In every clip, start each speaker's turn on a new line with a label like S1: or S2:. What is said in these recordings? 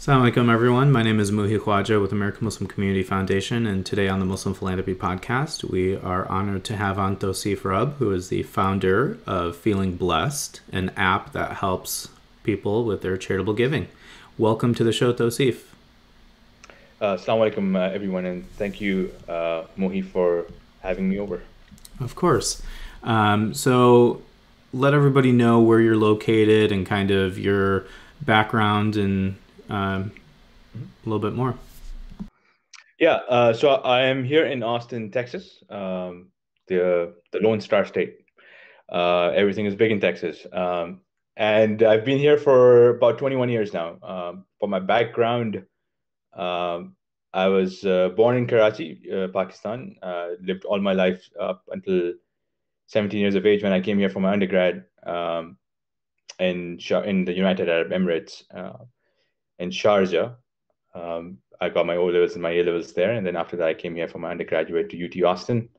S1: Assalamu alaikum, everyone. My name is Muhi Khwaja with American Muslim Community Foundation, and today on the Muslim Philanthropy Podcast, we are honored to have on Tosif Rub, who is the founder of Feeling Blessed, an app that helps people with their charitable giving. Welcome to the show, Tosif.
S2: Assalamu alaikum, everyone, and thank you, Muhi, for having me over.
S1: Of course. So let everybody know where you're located and kind of your background and a little bit more.
S2: Yeah, so I am here in Austin, Texas, the Lone Star State. Everything is big in Texas, and I've been here for about 21 years now. For my background, I was born in Karachi, Pakistan. Lived all my life up until 17 years of age when I came here for my undergrad in the United Arab Emirates. In Sharjah. I got my O levels and my A levels there, and then after that, I came here for my undergraduate to UT Austin.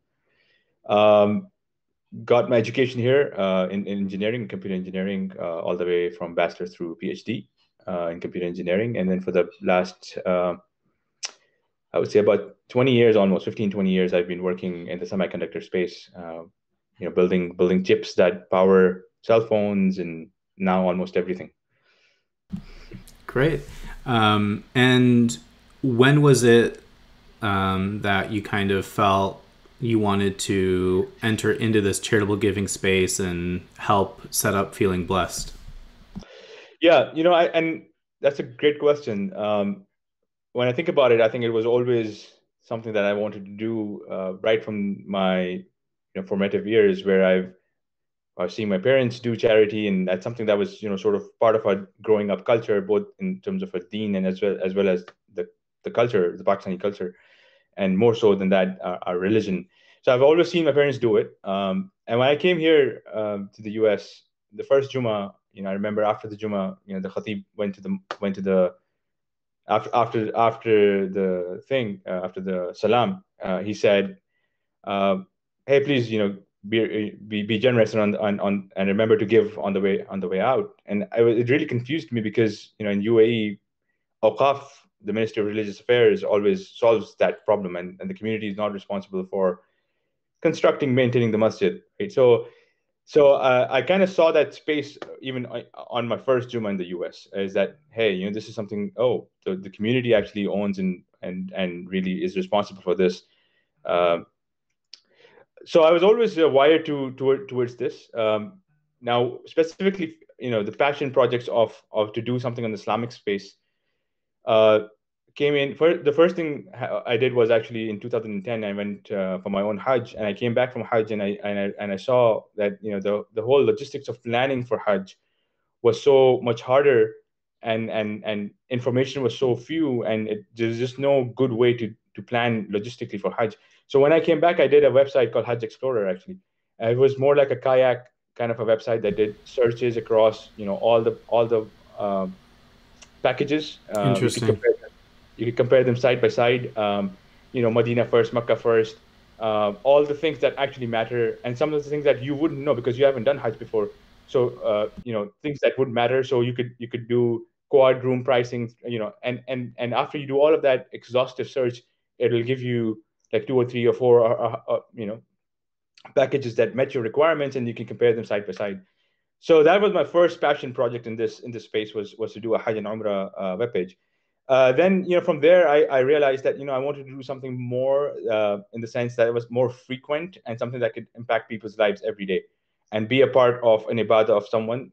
S2: Got my education here in engineering, computer engineering, all the way from bachelor through PhD in computer engineering, and then for the last, I would say about 20 years, almost 15, 20 years, I've been working in the semiconductor space. Building chips that power cell phones and now almost everything.
S1: Great. And when was it that you kind of felt you wanted to enter into this charitable giving space and help set up Feeling Blessed?
S2: Yeah, and that's a great question. When I think about it, I think it was always something that I wanted to do right from my formative years, where I've seen my parents do charity, and that's something that was sort of part of our growing up culture, both in terms of our deen and as well as the culture, the Pakistani culture, and more so than that, our religion. So I've always seen my parents do it. And when I came here to the U.S., the first Jummah, I remember after the Jummah, the Khatib went to the after the thing after the salam, he said, "Hey, please, be generous and remember to give on the way out." And it really confused me because in UAE, Awqaf, the Ministry of Religious Affairs, always solves that problem, and the community is not responsible for constructing, maintaining the masjid, right? So I kind of saw that space even on my first Jummah in the US, is that, hey, this is something, the community actually owns and really is responsible for this. So I was always wired towards this. Now, specifically, the passion projects of to do something in the Islamic space uh, came in. The first thing I did was actually in 2010. I went for my own Hajj, and I came back from Hajj, and I saw that the whole logistics of planning for Hajj was so much harder, and information was so few, and there's just no good way to plan logistically for Hajj. So when I came back, I did a website called Hajj Explorer. Actually, it was more like a kayak kind of a website that did searches across all the packages.
S1: Interesting.
S2: You could compare them side by side. Medina first, Makkah first, all the things that actually matter, and some of the things that you wouldn't know because you haven't done Hajj before. So things that would matter. So you could do quad room pricing. And after you do all of that exhaustive search, it'll give you like two or three or four packages that met your requirements, and you can compare them side by side. So that was my first passion project in this space, was to do a Hajj and Umrah webpage. Then from there, I realized that I wanted to do something more in the sense that it was more frequent and something that could impact people's lives every day, and be a part of an ibadah of someone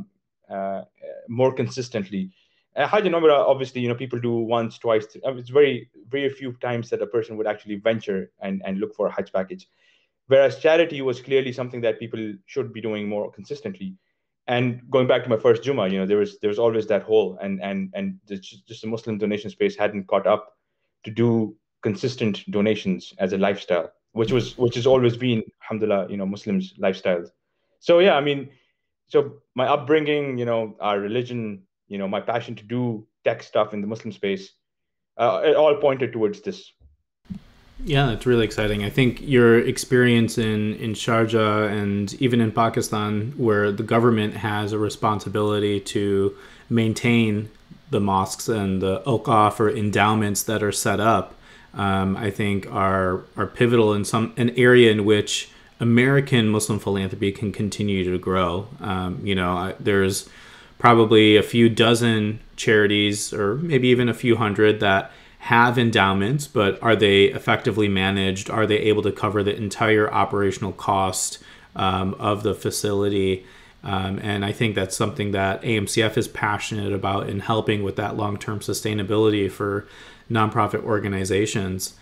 S2: more consistently. Hajj and Umrah, obviously, people do once, twice. It's very, very few times that a person would actually venture and look for a Hajj package. Whereas charity was clearly something that people should be doing more consistently. And going back to my first Jummah, there was always that hole, and just the Muslim donation space hadn't caught up to do consistent donations as a lifestyle, which has always been, alhamdulillah, Muslims' lifestyles. So yeah, I mean, so my upbringing, our religion, my passion to do tech stuff in the Muslim space, it all pointed towards this.
S1: Yeah, that's really exciting. I think your experience in Sharjah and even in Pakistan, where the government has a responsibility to maintain the mosques and the awqaf or endowments that are set up, I think are pivotal in an area in which American Muslim philanthropy can continue to grow. There's probably a few dozen charities, or maybe even a few hundred, that have endowments, but are they effectively managed? Are they able to cover the entire operational cost of the facility? And I think that's something that AMCF is passionate about in helping with that long-term sustainability for nonprofit organizations.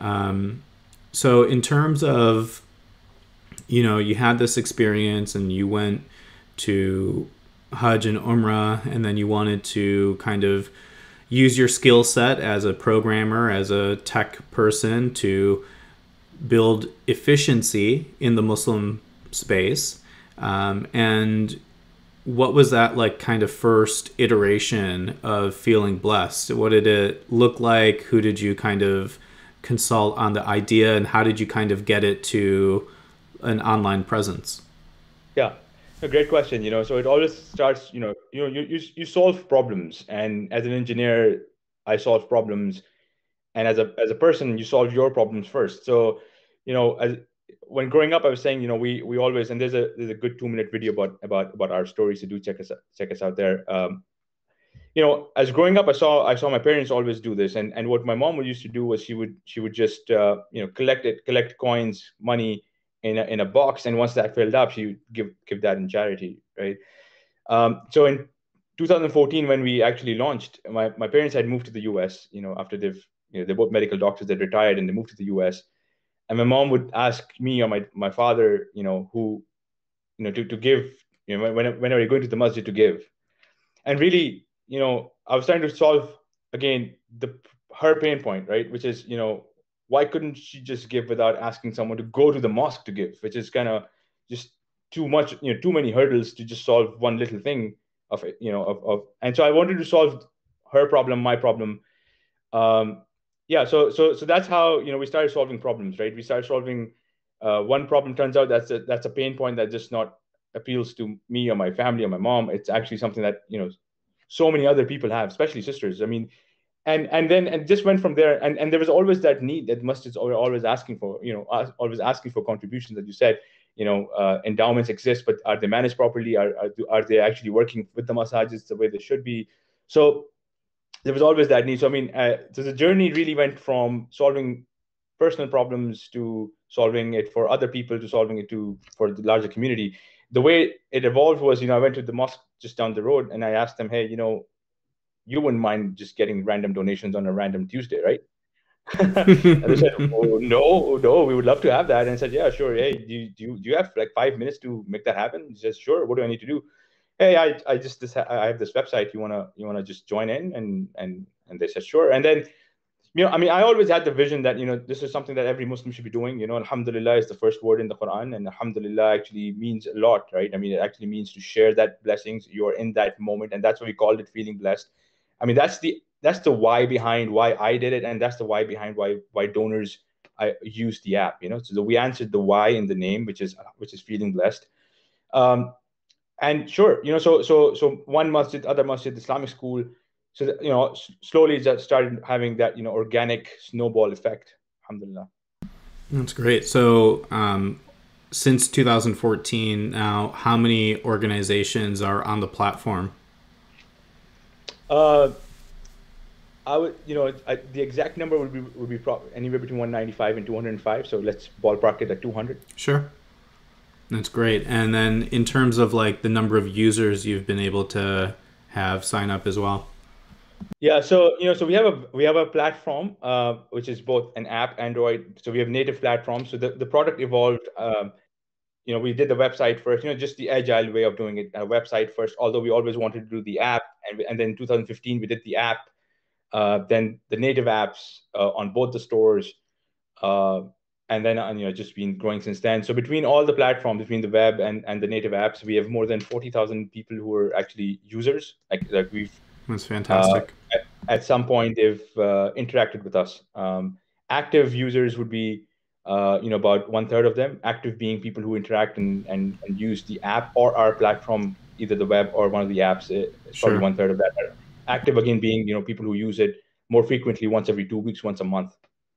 S1: So in terms of, you had this experience and you went to Hajj and Umrah, and then you wanted to kind of use your skill set as a programmer, as a tech person, to build efficiency in the Muslim space. And what was that like kind of first iteration of feeling blessed? What did it look like? Who did you kind of consult on the idea, and how did you kind of get it to an online presence?
S2: Yeah, a great question. So it always starts. You solve problems, and as an engineer, I solve problems, and as a person, you solve your problems first. So, when growing up, I was saying, we always, and there's a good 2-minute video about our stories. So do check us out there. As growing up, I saw my parents always do this, and what my mom would used to do was she would just collect coins, money in a box, and once that filled up, she would give that in charity, right? So in 2014, when we actually launched, my parents had moved to the US. After they're both medical doctors, they retired and they moved to the US. And my mom would ask me or my father, who, to give, whenever you're going to the masjid, to give. And really, I was trying to solve again her pain point, right? Which is, why couldn't she just give without asking someone to go to the mosque to give? Which is kind of just too much, too many hurdles to just solve one little thing of it, and so I wanted to solve her problem, my problem. Yeah, so that's how we started solving problems, right? We started solving one problem. Turns out that's a pain point that just not appeals to me or my family or my mom. It's actually something that so many other people have, especially sisters. I mean, and just went from there. And there was always that need that masjids are always asking for, always asking for contributions. That you said, endowments exist, but are they managed properly? Are they actually working with the masajids the way they should be? So there was always that need. So I mean, so the journey really went from solving personal problems to solving it for other people to solving it for the larger community. The way it evolved was, I went to the mosque just down the road and I asked them, hey, you wouldn't mind just getting random donations on a random Tuesday, right? And they said, oh, no, we would love to have that. And I said, yeah, sure. Hey, do you have like 5 minutes to make that happen? He says, sure. What do I need to do? Hey, I have this website. You wanna just join in? And they said, sure. And then, I mean, I always had the vision that, this is something that every Muslim should be doing. Alhamdulillah is the first word in the Quran, and Alhamdulillah actually means a lot, right? I mean, it actually means to share that blessings. You're in that moment, and that's why we called it feeling blessed. I mean, that's the why behind why I did it, and that's the why behind why donors use the app. So we answered the why in the name, which is feeling blessed. And sure, so one masjid, other masjid, Islamic school. So that, slowly just started having that organic snowball effect. Alhamdulillah.
S1: That's great. So since 2014 now, how many organizations are on the platform?
S2: I would, the exact number would be anywhere between 195 and 205. So let's ballpark it at 200.
S1: Sure. That's great. And then in terms of like the number of users you've been able to have sign up as well.
S2: Yeah, so so we have a platform which is both an app, Android. So we have native platforms. So the product evolved. We did the website first. Just the agile way of doing it. A website first. Although we always wanted to do the app, and then in 2015 we did the app. Then the native apps on both the stores, and then just been growing since then. So between all the platforms, between the web and the native apps, we have more than 40,000 people who are actually users. Like we've.
S1: That's fantastic.
S2: At some point, they've interacted with us. Active users would be, about 1/3 of them. Active being people who interact and use the app or our platform, either the web or one of the apps. It's probably 1/3 of that. active again being, people who use it more frequently, once every 2 weeks, once a month.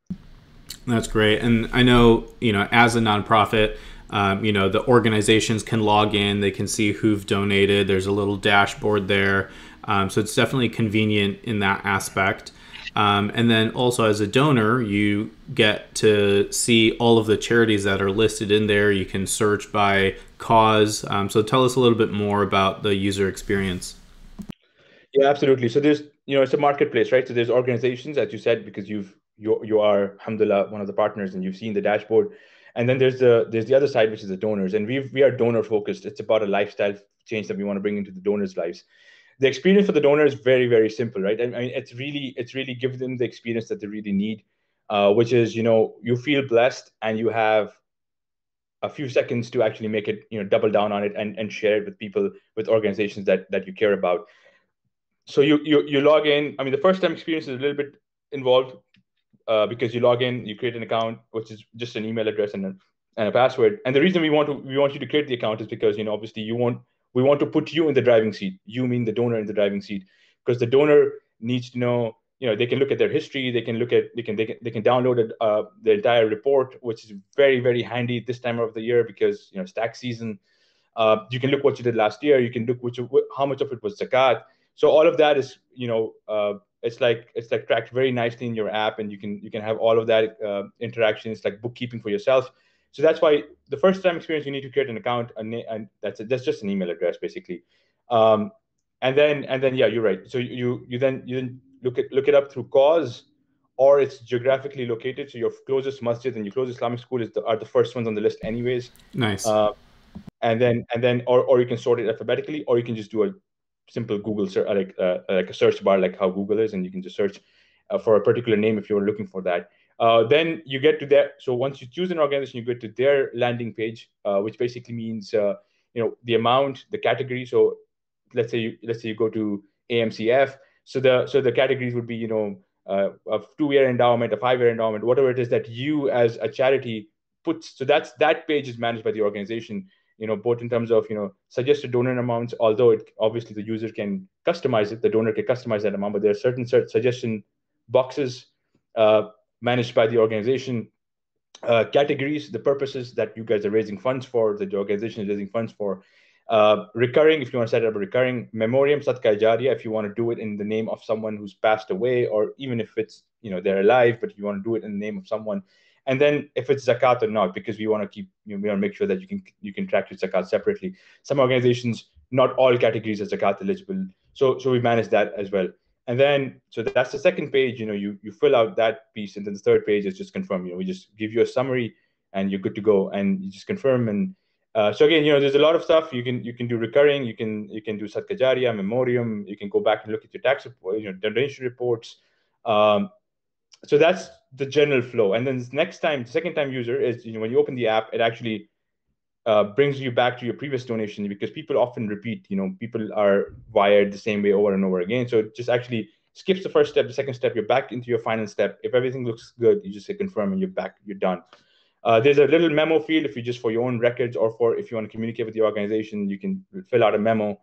S1: That's great. And I know, as a nonprofit, the organizations can log in, they can see who've donated. There's a little dashboard there. So it's definitely convenient in that aspect. And then also as a donor, you get to see all of the charities that are listed in there. You can search by cause. So tell us a little bit more about the user experience.
S2: Yeah, absolutely. So there's, it's a marketplace, right? So there's organizations, as you said, because you are, alhamdulillah, one of the partners, and you've seen the dashboard. And then there's the other side, which is the donors, and we are donor focused. It's about a lifestyle change that we want to bring into the donors' lives. The experience for the donor is very, very simple, right? I mean, it's really give them the experience that they really need, which is, you feel blessed and you have a few seconds to actually make it, double down on it and share it with people, with organizations that you care about. So you log in. I mean, the first time experience is a little bit involved, because you log in, you create an account, which is just an email address and a password. And the reason we want you to create the account is because, obviously we want to put you in the driving seat. You mean the donor in the driving seat, because the donor needs to know. They can look at their history. They can download the entire report, which is very, very handy this time of the year because it's tax season. You can look what you did last year. You can look how much of it was zakat. So all of that is, it's like tracked very nicely in your app, and you can have all of that interaction. It's like bookkeeping for yourself. So that's why the first time experience, you need to create an account, and that's just an email address basically. And then yeah, you're right. So you then look it up through cause, or it's geographically located. So your closest masjid and your closest Islamic school are the first ones on the list anyways.
S1: Nice.
S2: And then or you can sort it alphabetically, or you can just do a simple Google search, like a search bar, like how Google is, and you can just search for a particular name if you're looking for that. Then you get to there. So once you choose an organization, you get to their landing page, which basically means the amount, the category. So let's say you go to AMCF. So the categories would be a 2-year endowment, a 5-year endowment, whatever it is that you as a charity puts. So that page is managed by the organization. Both in terms of, suggested donor amounts, although obviously the user can customize it, the donor can customize that amount, but there are certain suggestion boxes managed by the organization, categories, the purposes that you guys are raising funds for, that the organization is raising funds for, recurring, if you want to set up a recurring, memoriam, sadqa jariya, if you want to do it in the name of someone who's passed away, or even if it's, they're alive, but you want to do it in the name of someone. And then if it's zakat or not, because we want to we want to make sure that you can track your zakat separately. Some organizations, not all categories are zakat eligible, so we manage that as well. And then so that's the second page. You fill out that piece, and then the third page is just confirm. We just give you a summary, and you're good to go, and you just confirm. And so again, there's a lot of stuff you can do recurring. You can do sadqa jariya, memoriam. You can go back and look at your tax report, donation reports. So that's the general flow. And then the second time user is, when you open the app, it actually brings you back to your previous donation, because people often repeat. People are wired the same way over and over again. So it just actually skips the first step, the second step. You're back into your final step. If everything looks good, you just say confirm, and you're back. You're done. There's a little memo field if you just for your own records, or if you want to communicate with the organization, you can fill out a memo.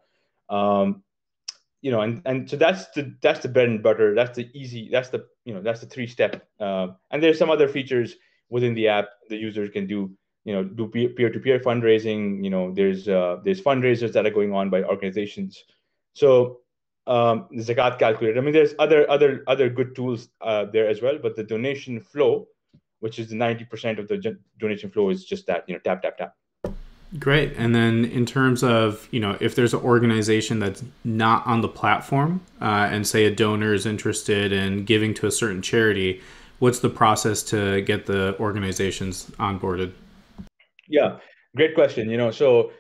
S2: And so that's the bread and butter. That's the 3-step. And there's some other features within the app the users can do. Do peer-to-peer fundraising. There's fundraisers that are going on by organizations. So the zakat calculator. I mean, there's other good tools there as well. But the donation flow, which is the 90% of the donation flow, is just that, tap, tap, tap.
S1: Great. And then in terms of, if there's an organization that's not on the platform, and say a donor is interested in giving to a certain charity, what's the process to get the organizations onboarded?
S2: Yeah, great question. So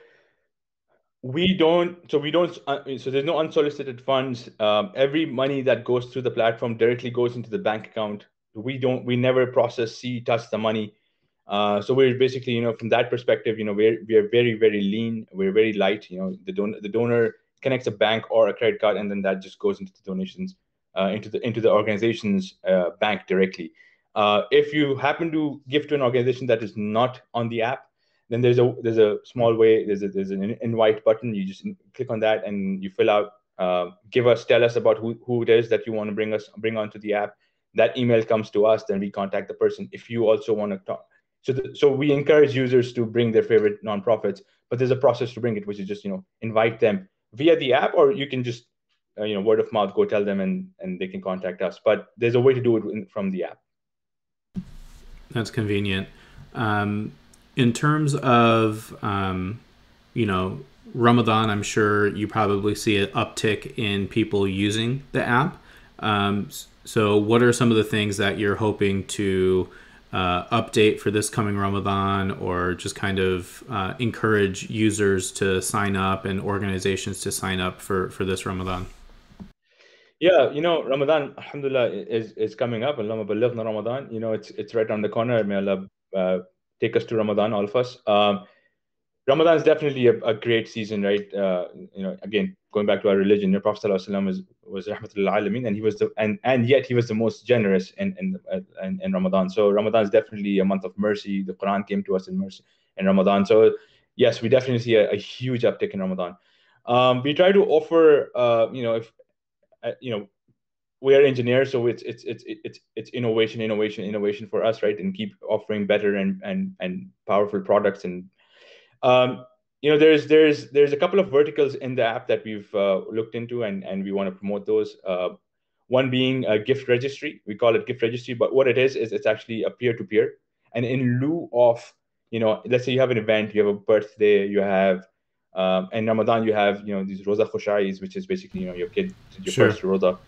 S2: there's no unsolicited funds. Every money that goes through the platform directly goes into the bank account. We never process, touch the money. So we're basically, from that perspective, we are very, very lean. We're very light. The donor connects a bank or a credit card, and then that just goes into the donations, into the organization's bank directly. If you happen to give to an organization that is not on the app, then there's a small way. There's an invite button. You just click on that, and you fill out tell us about who it is that you want to bring onto the app. That email comes to us, then we contact the person. If you also want to talk, so we encourage users to bring their favorite nonprofits, but there's a process to bring it, which is just invite them via the app, or you can just word of mouth, go tell them, and they can contact us. But there's a way to do it from the app.
S1: That's convenient. In terms of Ramadan, I'm sure you probably see an uptick in people using the app. So what are some of the things that you're hoping to update for this coming Ramadan, or just kind of encourage users to sign up and organizations to sign up for this Ramadan?
S2: Yeah, Ramadan, alhamdulillah, is coming up. Allahumma balighna Ramadan. It's right around the corner. May Allah take us to Ramadan, all of us. Ramadan is definitely a great season, right? Again, going back to our religion, your Prophet ﷺ was Rahmatul Alameen, and he was and yet he was the most generous in Ramadan. So Ramadan is definitely a month of mercy. The Quran came to us in mercy in Ramadan. So yes, we definitely see a huge uptick in Ramadan. We try to offer, if we are engineers, so it's innovation for us, right? And keep offering better and powerful products. And there's a couple of verticals in the app that we've looked into, and we want to promote those. One being a gift registry. We call it gift registry, but what it is it's actually a peer-to-peer. And in lieu of, let's say you have an event, you have a birthday, you have in Ramadan you have these Roza Khushais, which is basically your kid did your
S1: Sure.
S2: first Roza,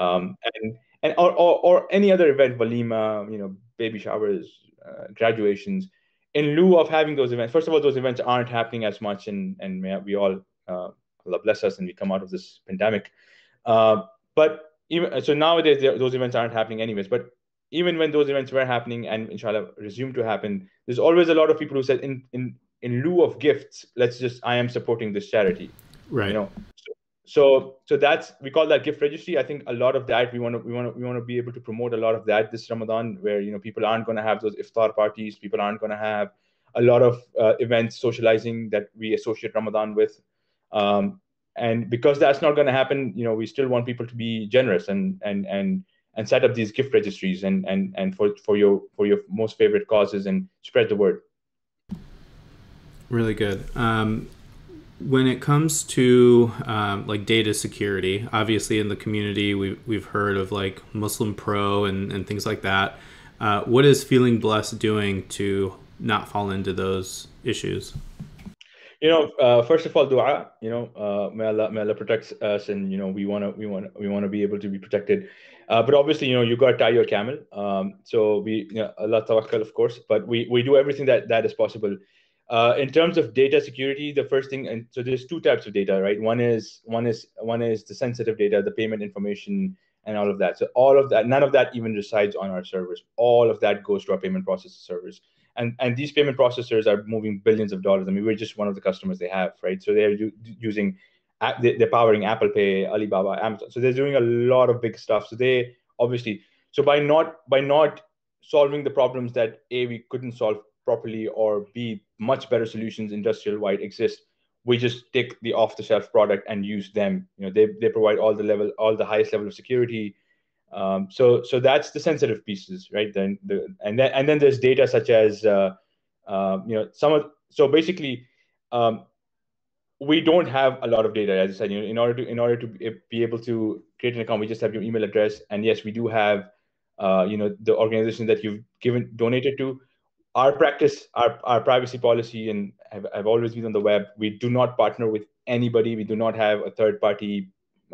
S2: and or any other event, walima, baby showers, graduations. In lieu of having those events, first of all, those events aren't happening as much, and may we all Allah bless us and we come out of this pandemic. But even so, nowadays those events aren't happening anyways. But even when those events were happening and inshallah resume to happen, there's always a lot of people who said in lieu of gifts, I am supporting this charity.
S1: Right.
S2: So that's, we call that gift registry. I think a lot of that we want to be able to promote a lot of that this Ramadan, where people aren't going to have those iftar parties, people aren't going to have a lot of events socializing that we associate Ramadan with, and because that's not going to happen, we still want people to be generous and set up these gift registries and for your most favorite causes and spread the word.
S1: Really good. When it comes to like data security, obviously in the community we've heard of like Muslim Pro and things like that. What is Feeling Blessed doing to not fall into those issues?
S2: First of all, dua. May Allah protect us, and we want to be able to be protected. But obviously, you got to tie your camel. So we, Allah tawakkal, of course, but we do everything that is possible. In terms of data security, the first thing, and so there's two types of data, right? One is the sensitive data, the payment information, and all of that. So all of that, none of that even resides on our servers. All of that goes to our payment processor servers, and these payment processors are moving billions of dollars. I mean, we're just one of the customers they have, right? So they're using, they're powering Apple Pay, Alibaba, Amazon. So they're doing a lot of big stuff. So they obviously, so by not solving the problems that we couldn't solve properly, or B, much better solutions industrial wide exist, we just take the off the shelf product and use them. They provide all the highest level of security. So that's the sensitive pieces, right? Then then there's data such as so basically, we don't have a lot of data, as I said. In order to be able to create an account, we just have your email address, and yes, we do have the organization that you've donated to. Our practice, our privacy policy, and have always been on the web. We do not partner with anybody. We do not have a third party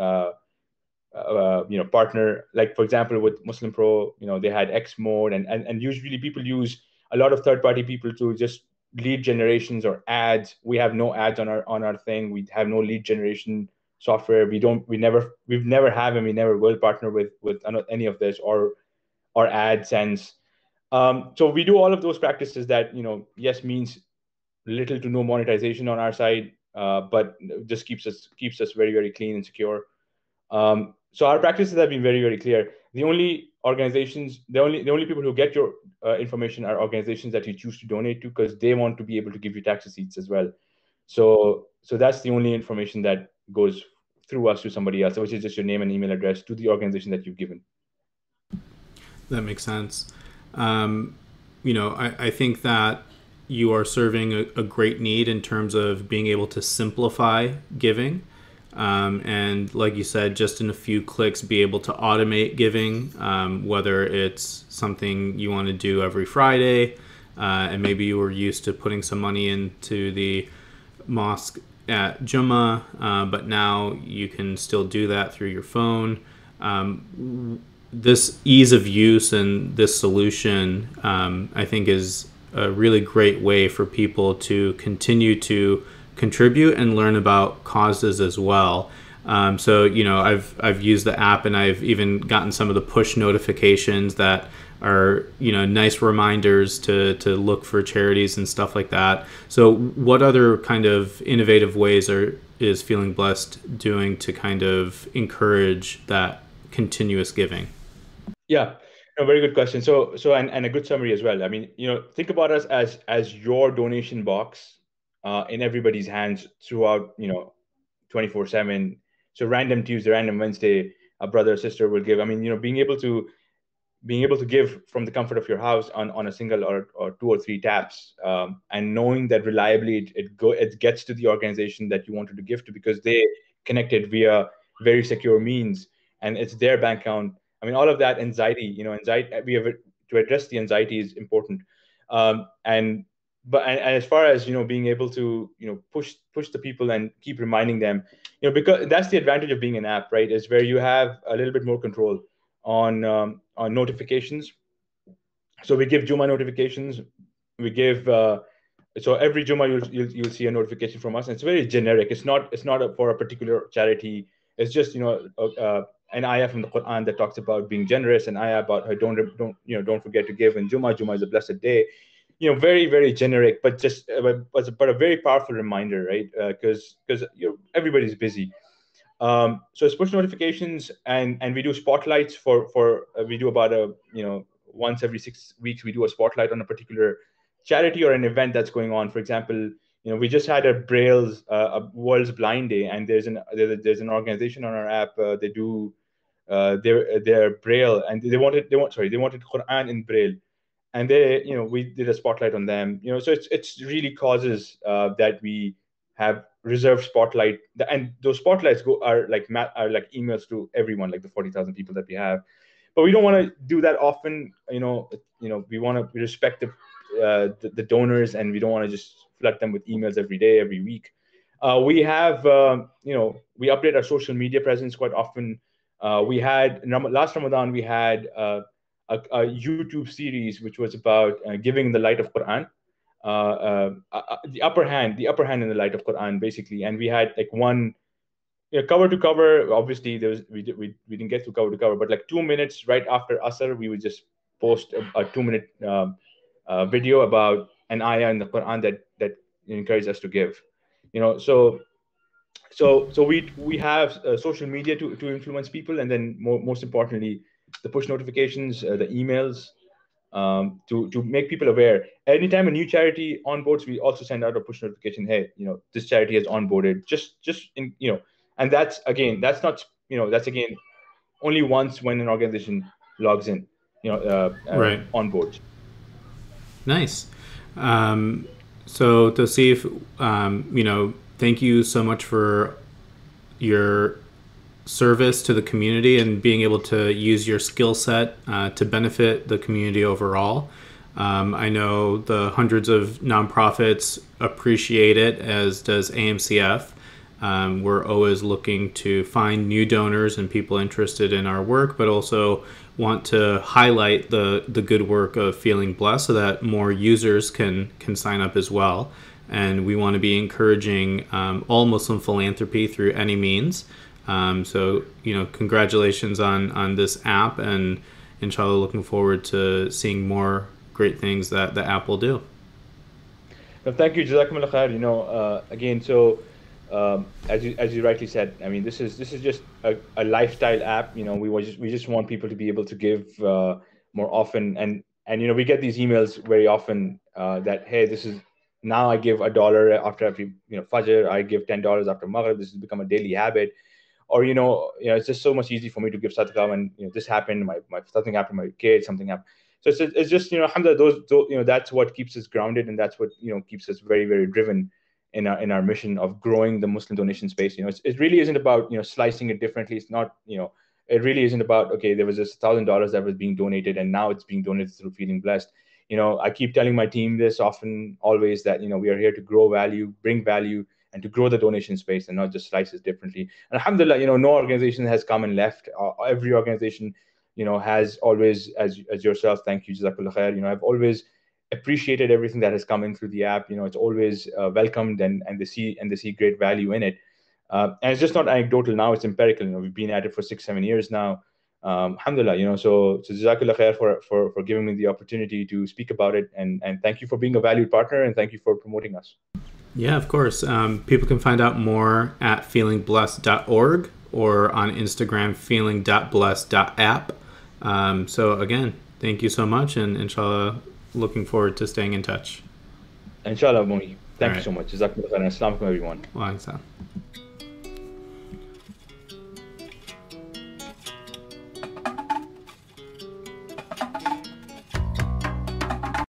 S2: partner. Like for example, with Muslim Pro, they had X mode, and usually people use a lot of third party people to just lead generations or ads. We have no ads on our thing. We have no lead generation software. We've never have, and we never will partner with any of this or AdSense. So we do all of those practices that yes, means little to no monetization on our side, but just keeps us very, very clean and secure. So our practices have been very, very clear. The only people who get your information are organizations that you choose to donate to, because they want to be able to give you tax receipts as well. So that's the only information that goes through us to somebody else, which is just your name and email address to the organization that you've given.
S1: That makes sense. I think that you are serving a great need in terms of being able to simplify giving. And like you said, just in a few clicks, be able to automate giving, whether it's something you want to do every Friday, and maybe you were used to putting some money into the mosque at Jummah, but now you can still do that through your phone. This ease of use and this solution, I think, is a really great way for people to continue to contribute and learn about causes as well. I've used the app, and I've even gotten some of the push notifications that are nice reminders to look for charities and stuff like that. So what other kind of innovative ways is Feeling Blessed doing to kind of encourage that continuous giving?
S2: Yeah, a very good question. And a good summary as well. I mean, think about us as your donation box in everybody's hands throughout, 24/7. So random Tuesday, random Wednesday, a brother or sister will give. I mean, being able to give from the comfort of your house on a single or two or three taps, and knowing that reliably it gets to the organization that you wanted to give to, because they connected via very secure means, and it's their bank account. I mean, all of that anxiety, we have to address the anxiety is important. And as far as being able to push the people and keep reminding them, because that's the advantage of being an app, right? Is where you have a little bit more control on notifications. So we give Jummah notifications. We give so every Jummah you'll see a notification from us, and it's very generic. It's not for a particular charity. It's just an ayah from the Quran that talks about being generous, an ayah about her don't forget to give, and Jummah is a blessed day. Very, very generic, but just but a very powerful reminder, right? Because everybody's busy. So it's push notifications, and we do spotlights for we do about once every 6 weeks we do a spotlight on a particular charity or an event that's going on. For example, we just had a World's Blind Day, and there's an organization on our app. They do their Braille, and they wanted Quran in Braille, and we did a spotlight on them. So it's really causes that we have reserved spotlight, and those spotlights are like emails to everyone, like the 40,000 people that we have. But we don't want to do that often. We want to respect the donors, and we don't want to just flood them with emails every day, every week. We have we update our social media presence quite often. We had last Ramadan we had a YouTube series which was about giving in the light of Quran, the upper hand in the light of Quran, basically. And we had like one cover to cover. Obviously, we didn't get to cover to cover, but like 2 minutes right after Asr, we would just post a 2-minute video about an ayah in the Quran that encourages us to give. So we have social media to influence people, and then most importantly, the push notifications, the emails, to make people aware. Anytime a new charity onboards, we also send out a push notification. Hey, this charity has onboarded. Just in and that's not only once when an organization logs in,
S1: Right.
S2: onboards.
S1: Nice. So Tosif, thank you so much for your service to the community and being able to use your skill set to benefit the community overall. I know the hundreds of nonprofits appreciate it, as does AMCF. We're always looking to find new donors and people interested in our work, but also want to highlight the good work of Feeling Blessed so that more users can sign up as well. And we want to be encouraging all Muslim philanthropy through any means. So, congratulations on this app, and inshallah looking forward to seeing more great things that the app will do.
S2: No, thank you, Jazakumullah khair. Again, so as you rightly said, I mean, this is just a lifestyle app. We just want people to be able to give more often, and we get these emails very often that, hey, this is now I give $1 after every Fajr, I give $10 after Maghrib. This has become a daily habit. or it's just so much easy for me to give sadaqah when this happened, my something happened to my kid, something happened. So it's just alhamdulillah, those that's what keeps us grounded, and that's what keeps us very, very driven in our mission of growing the Muslim donation space. It really isn't about slicing it differently. It's not it really isn't about, okay, there was this $1,000 that was being donated and now it's being donated through Feeling Blessed. I keep telling my team this often, always, that we are here to grow value, bring value, and to grow the donation space, and not just slice it differently. And alhamdulillah, no organization has come and left. Every organization has always, as yourself, thank you, Jazakallah khair, I've always appreciated everything that has come in through the app. It's always welcomed, and they see great value in it. And it's just not anecdotal now, it's empirical. We've been at it for 6-7 years now. Alhamdulillah, so Jazakallah khair for giving me the opportunity to speak about it, and thank you for being a valued partner, and thank you for promoting us.
S1: Yeah, of course. People can find out more at feelingblessed.org or on Instagram, feeling.blessed.app. So again, thank you so much, and inshallah, looking forward to staying in touch.
S2: Inshallah, Mohi. Thank you so much. Jazakallah khair. Assalamu alaikum, everyone.
S1: Wa alaikum salam.